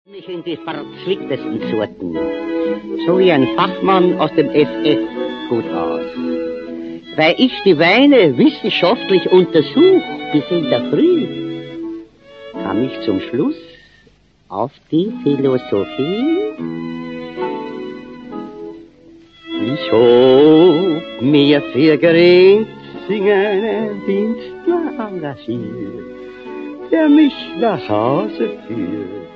Mich in die verzwicktesten Sorten, so wie ein Fachmann aus dem FF gut aus. Weil ich die Weine wissenschaftlich untersuch bis in der Früh, kam ich zum Schluss auf die Philosophie. Ich hab mir für Grenzing einen Dienstler engagiert, der mich nach Hause führt.